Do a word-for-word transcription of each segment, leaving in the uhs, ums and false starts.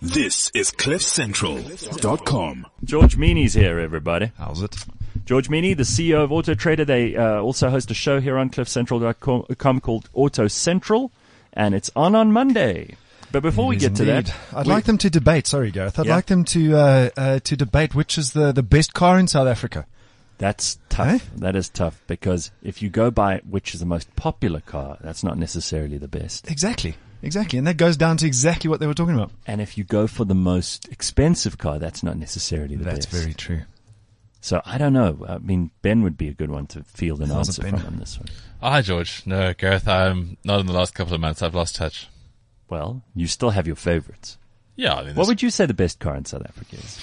This is cliff central dot com. George Meany's here, everybody. How's it? George Meany, the C E O of Auto Trader. They uh, also host a show here on cliff central dot com called Auto Central, and it's on on Monday. But before we Yes, get to indeed. that, I'd we- like them to debate. Sorry, Gareth. I'd Yeah. like them to uh, uh, to debate which is the, the best car in South Africa. That's tough. Eh? That is tough because if you go by which is the most popular car, that's not necessarily the best. Exactly, exactly, and that goes down to exactly what they were talking about. And if you go for the most expensive car, that's not necessarily the That's best. very true. So I don't know. I mean, Ben would be a good one to field an How's answer it, Ben? from on this one. Oh, hi, George. No, Gareth, I'm not in the last couple of months. I've lost touch. Well, you still have your favorites. Yeah, I mean, What this- would you say the best car in South Africa is?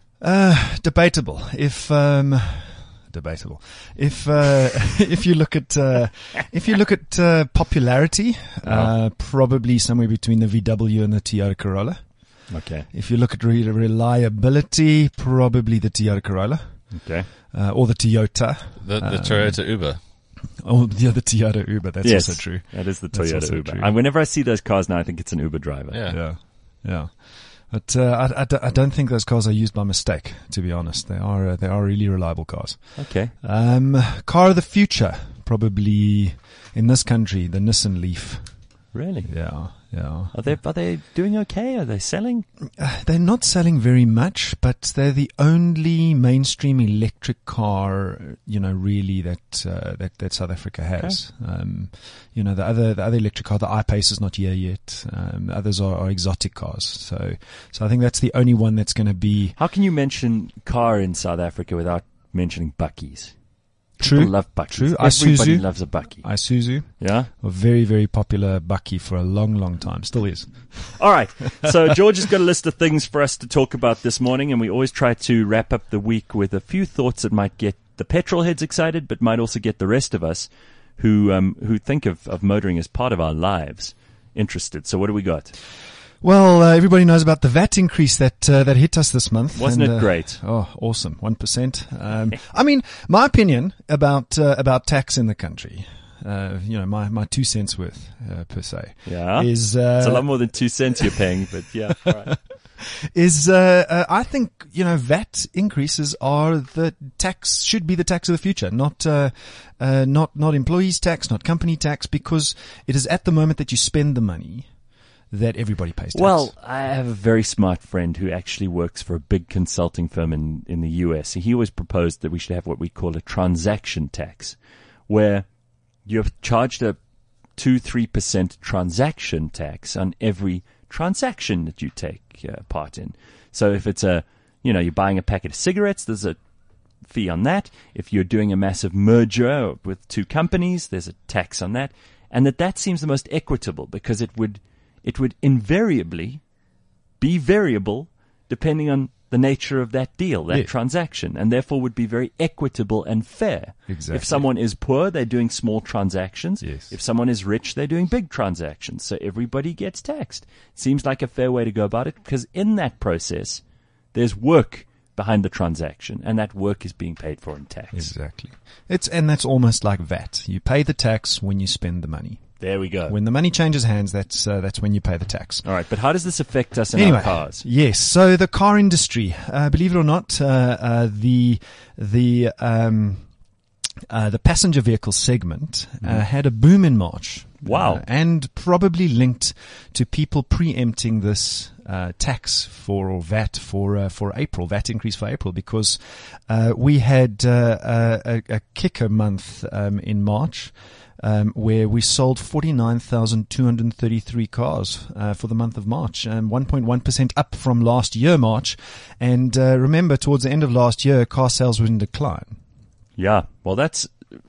Uh, debatable. If um, debatable. If uh, if you look at uh, if you look at uh, popularity, uh, probably somewhere between the V W and the Toyota Corolla. Okay. If you look at re- reliability, probably the Toyota Corolla Okay. uh, or the Toyota. the, the uh, Toyota Uber. Oh, the other Toyota Uber. That's yes, also true. That is the That's Toyota also Uber. true. And whenever I see those cars now, I think it's an Uber driver. Yeah. Yeah, yeah. But uh, I, I, d- I don't think those cars are used by mistake. To be honest, they are uh, they are really reliable cars. Okay. Um, car of the future, probably in this country, the Nissan Leaf. Really? Yeah, yeah. Are they are they doing okay? Are they selling? Uh, they're not selling very much, but they're the only mainstream electric car, you know, really that uh, that that South Africa has. Um, you know, the other the other electric car, the I-Pace, is not here yet. Um, others are, are exotic cars. So, so I think that's the only one that's going to be How can you mention car in South Africa without mentioning Bakkies? true. People love Bakkies. True. Everybody Isuzu. loves a Bakkie. Isuzu, Yeah. a very very popular bakkie for a long long time, still is. All right. So George has got a list of things for us to talk about this morning, and we always try to wrap up the week with a few thoughts that might get the petrol heads excited, but might also get the rest of us who um, who think of, of motoring as part of our lives interested. So what do we got? Well, uh, everybody knows about the V A T increase that uh, that hit us this month. Wasn't and, it uh, great? Oh, awesome, one percent. Um, I mean, my opinion about uh, about tax in the country, uh, you know, my, my two cents worth uh, per se, Yeah. is uh, It's a lot more than two cents you're paying, but yeah. All right. is uh, uh, I think you know V A T increases are the tax should be the tax of the future, not uh, uh, not not employees tax, not company tax, because it is at the moment that you spend the money that everybody pays tax. Well, I have a very smart friend who actually works for a big consulting firm in, in the U S. He always proposed that we should have what we call a transaction tax, where you're charged a two, three percent transaction tax on every transaction that you take uh, part in. So if it's a, you know, you're buying a packet of cigarettes, there's a fee on that. If you're doing a massive merger with two companies, there's a tax on that. And that that seems the most equitable because it would it would invariably be variable depending on the nature of that deal, that Yeah. transaction, and therefore would be very equitable and fair. Exactly. If someone is poor, they're doing small transactions. Yes. If someone is rich, they're doing big transactions. So everybody gets taxed. Seems like a fair way to go about it because in that process, there's work behind the transaction, and that work is being paid for in tax. Exactly. It's and that's almost like V A T. You pay the tax when you spend the money. There we go. When the money changes hands, that's uh, that's when you pay the tax. All right, but how does this affect us in Anyway, our cars? yes. So the car industry, uh, believe it or not, uh, uh, the the um, uh, the passenger vehicle segment uh, had a boom in March. Wow. Uh, and probably linked to people preempting this uh, tax for or V A T for uh, for April, V A T increase for April, because uh, we had uh, a, a kicker month um, in March. Um, where we sold forty-nine thousand two hundred thirty-three cars uh, for the month of March, um, one point one percent up from last year, March. And uh, remember, towards the end of last year, car sales were in decline. Yeah, well, that's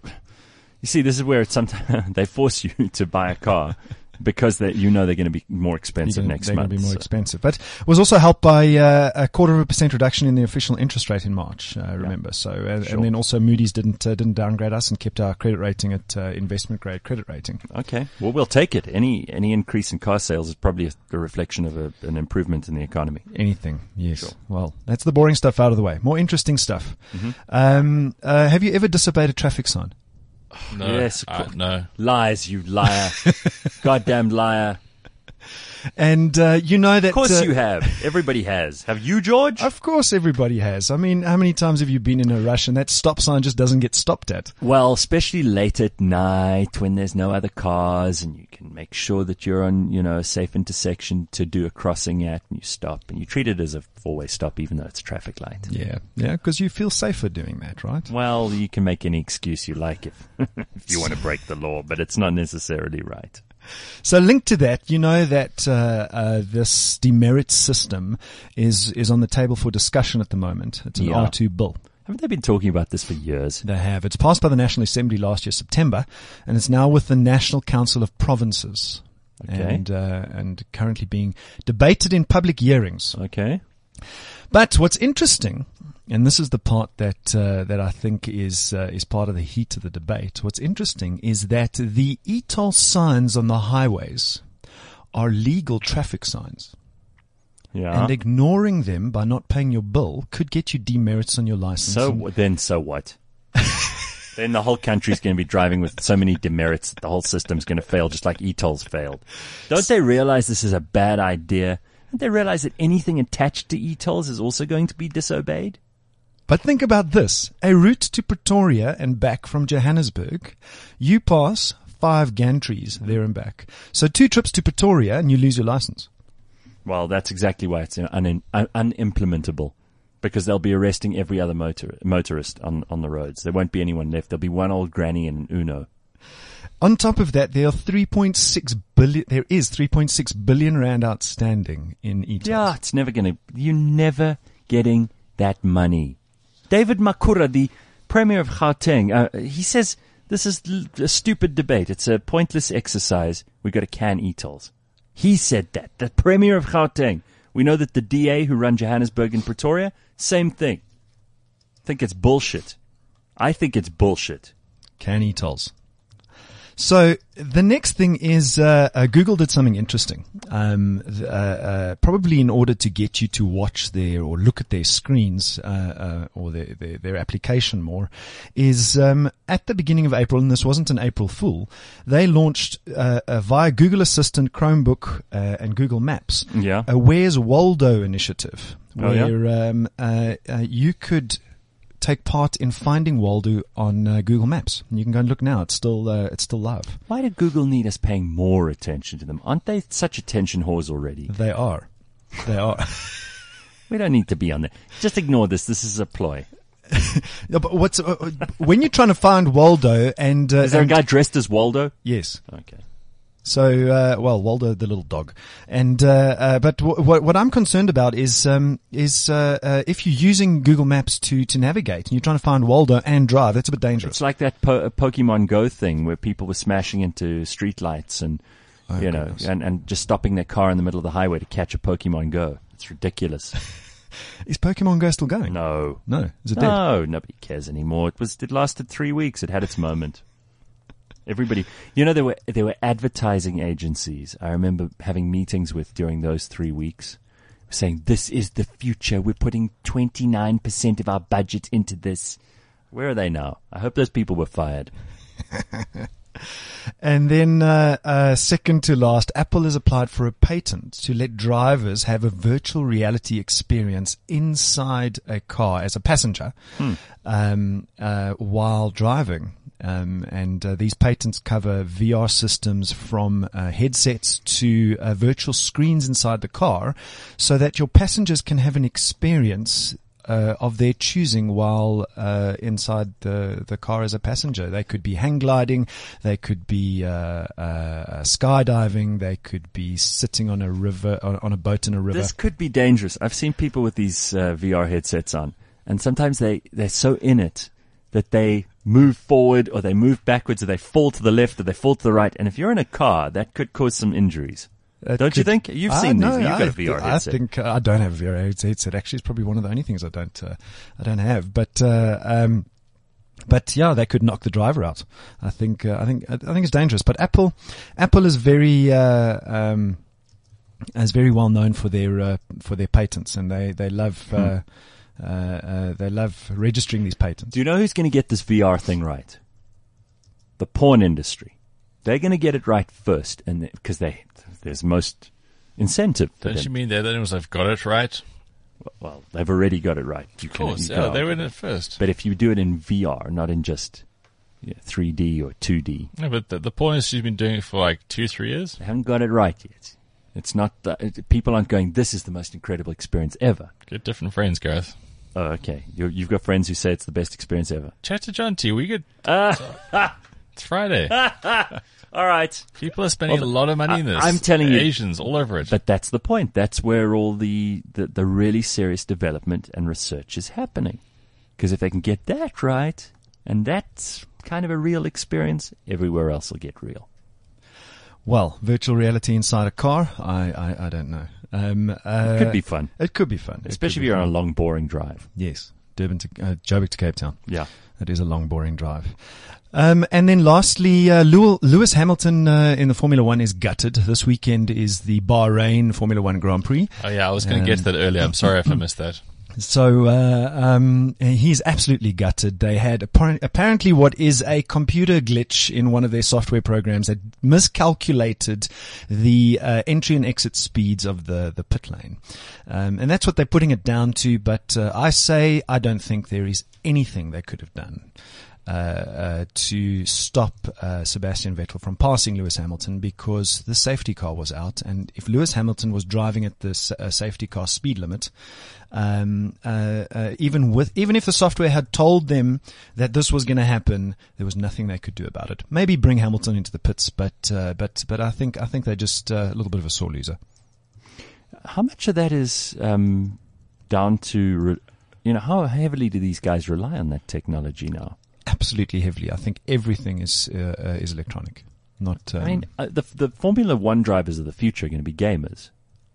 you see, this is where it's sometimes they force you to buy a car because they, you know they're going to be more expensive Gonna- next they're month. going to be more So- expensive. But was also helped by uh, a quarter of a percent reduction in the official interest rate in March, uh, remember. So, uh, Sure. and then also Moody's didn't uh, didn't downgrade us and kept our credit rating at uh, investment grade credit rating. Okay, well, we'll take it. Any any increase in car sales is probably a, a reflection of a, an improvement in the economy. Anything, yes. Sure. Well, that's the boring stuff out of the way. More interesting stuff. Mm-hmm. Um, uh, have you ever disobeyed a traffic sign? No, Yes, of uh, course. no. Lies, you liar. Goddamn liar. And uh, you know that... Of course uh, you have. Everybody has. Have you, George? Of course everybody has. I mean, how many times have you been in a rush and that stop sign just doesn't get stopped at? Well, especially late at night when there's no other cars and you can make sure that you're on, you know, a safe intersection to do a crossing at, and you stop and you treat it as a four-way stop even though it's a traffic light. Yeah, yeah, because you feel safer doing that, right? Well, you can make any excuse you like if, if you want to break the law, but it's not necessarily right. So linked to that, you know that uh, uh, this demerit system is is on the table for discussion at the moment. It's an Yeah. R two bill. Haven't they been talking about this for years? They have. It's passed by the National Assembly last year, September, and it's now with the National Council of Provinces. Okay. And, uh, and currently being debated in public hearings. Okay. But what's interesting, and this is the part that uh, that I think is uh, is part of the heat of the debate. What's interesting is that the e-toll signs on the highways are legal traffic signs, Yeah. and ignoring them by not paying your bill could get you demerits on your license. So And- then, so what? Then the whole country's going to be driving with so many demerits that the whole system's going to fail, just like e-tolls failed. Don't they realize this is a bad idea? Don't they realize that anything attached to e-tolls is also going to be disobeyed? But think about this. A route to Pretoria and back from Johannesburg, you pass five gantries there and back. So two trips to Pretoria and you lose your license. Well, that's exactly why it's un- un- unimplementable. Because they'll be arresting every other motor- motorist on, on the roads. There won't be anyone left. There'll be one old granny and Uno. On top of that, there are three point six billion, there is three point six billion rand outstanding in e-tolls. Yeah, it's never going to, you're never getting that money. David Makura, the Premier of Gauteng, uh, he says this is l- a stupid debate. It's a pointless exercise. We've got to can e-tolls. He said that. The Premier of Gauteng. We know that the D A who run Johannesburg and Pretoria, same thing. Think it's bullshit. I think it's bullshit. Can e-tolls. So the next thing is uh, uh, Google did something interesting. Um, th- uh, uh, probably in order to get you to watch their or look at their screens uh, uh, or their, their their application more, is um, at the beginning of April, and this wasn't an April Fool, they launched uh, uh, via Google Assistant, Chromebook, uh, and Google Maps Yeah. a Where's Waldo initiative, Oh, yeah? where um, uh, uh, you could take part in finding Waldo on uh, Google Maps. You can go and look now. It's still uh, it's still live. Why did Google need us paying more attention to them? Aren't they such attention whores already? They are. They are. We don't need to be on there. Just ignore this. This is a ploy. No, but what's uh, uh, when you're trying to find Waldo and uh, Is there a and- guy dressed as Waldo? Yes. Okay. So, uh, well, Waldo the little dog, and uh, uh, but w- w- what I'm concerned about is um, is uh, uh, if you're using Google Maps to to navigate and you're trying to find Waldo and drive, that's a bit dangerous. It's like that po- Pokemon Go thing where people were smashing into streetlights and, Oh, you know, goodness. and, and just stopping their car in the middle of the highway to catch a Pokemon Go. It's ridiculous. Is Pokemon Go still going? No. No, is it dead? No, nobody cares anymore. It was, it lasted three weeks. It had its moment. Everybody, you know, there were, there were advertising agencies I remember having meetings with during those three weeks saying, this is the future. We're putting twenty-nine percent of our budget into this. Where are they now? I hope those people were fired. And then, uh, uh, second to last, Apple has applied for a patent to let drivers have a virtual reality experience inside a car as a passenger, Hmm. um, uh, while driving. Um, and uh, these patents cover V R systems from uh, headsets to uh, virtual screens inside the car, so that your passengers can have an experience uh, of their choosing while uh, inside the the car as a passenger. They could be hang gliding, they could be uh, uh, skydiving, they could be sitting on a river on, on a boat in a river. This could be dangerous. I've seen people with these uh, V R headsets on, and sometimes they, they're so in it that they move forward or they move backwards or they fall to the left or they fall to the right. And if you're in a car, that could cause some injuries. That Don't you could- think? You've I seen know, these. You've got I a V R th- headset. I think uh, I don't have a V R headset. Actually, it's probably one of the only things I don't uh, I don't have. But uh, um, but yeah, they could knock the driver out. I think uh, I think I think it's dangerous. But Apple Apple is very uh, um, is very well known for their uh, for their patents, and they they love. Uh, Uh, uh, they love registering these patents. Do you know who's going to get this V R thing right? The porn industry. They're going to get it right first, and because they, there's most, incentive for Don't them. you mean they're the ones that've got it right? Well, they've already got it right. You Of course, you yeah, can't they were argue in it that. first. But if you do it in V R, not in just yeah, three D or two D, No, but the, the point is she's been doing it for like two, three years. they haven't got it right yet. It's not the, it, people aren't going, this is the most incredible experience ever. Get different friends, Gareth. Oh, okay. you you've got friends who say it's the best experience ever. Chat to John T. We could. Uh, It's Friday. all right. People are spending Well, a lot of money I- in this. I'm telling you- Asians all over it. But that's the point. That's where all the, the, the really serious development and research is happening. Because if they can get that right, and that's kind of a real experience, everywhere else will get real. Well, virtual reality inside a car, I, I, I don't know. Um, uh, Could be fun. It could be fun. It Especially could if be you're on fun. a long, boring drive. Yes, Durban to uh, Joburg to Cape Town. Yeah. It is a long, boring drive. Um, and then lastly, uh, Lew- Lewis Hamilton uh, in the Formula One is gutted. This weekend is the Bahrain Formula One Grand Prix. oh, yeah, I was going to get to that earlier. I'm sorry if I missed that. So uh, um, he's absolutely gutted. They had appar- apparently what is a computer glitch in one of their software programs that miscalculated the uh, entry and exit speeds of the, the pit lane. Um, and that's what they're putting it down to. But uh, I say I don't think there is anything they could have done Uh, uh, to stop uh, Sebastian Vettel from passing Lewis Hamilton, because the safety car was out, and if Lewis Hamilton was driving at the s- uh, safety car speed limit, um, uh, uh, even with even if the software had told them that this was going to happen, there was nothing they could do about it. Maybe bring Hamilton into the pits, but uh, but but I think I think they're just uh, a little bit of a sore loser. How much of that is um, down to, re- you know, how heavily do these guys rely on that technology now? Absolutely heavily. I think everything is uh, uh, is electronic. Not. Um, I mean, uh, the the Formula One drivers of the future are going to be gamers.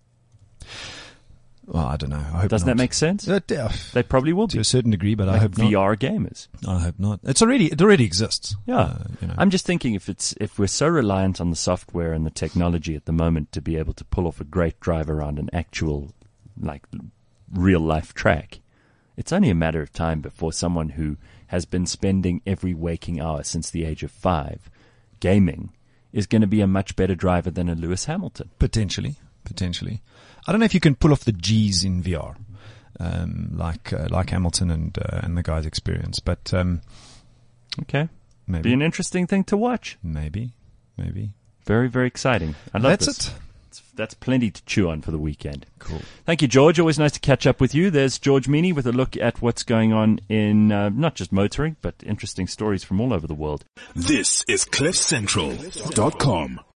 well, I don't know. I hope Doesn't not. that make sense? Uh, uh, They probably will to be. a certain degree, but I Like hope not. V R gamers. I hope not. It's already it already exists. Yeah. Uh, you know. I'm just thinking if it's if we're so reliant on the software and the technology at the moment to be able to pull off a great drive around an actual, like, real life track, it's only a matter of time before someone who has been spending every waking hour since the age of five gaming is going to be a much better driver than a Lewis Hamilton. Potentially, potentially. I don't know if you can pull off the G's in V R, um, like uh, like Hamilton and uh, and the guys' experience, but um, Okay. maybe, Be an interesting thing to watch. maybe, maybe. Very, very exciting. I love That's this. it. It's, that's plenty to chew on for the weekend. Cool. Thank you, George. Always nice to catch up with you. There's George Meany with a look at what's going on in uh, not just motoring, but interesting stories from all over the world. This is cliff central dot com.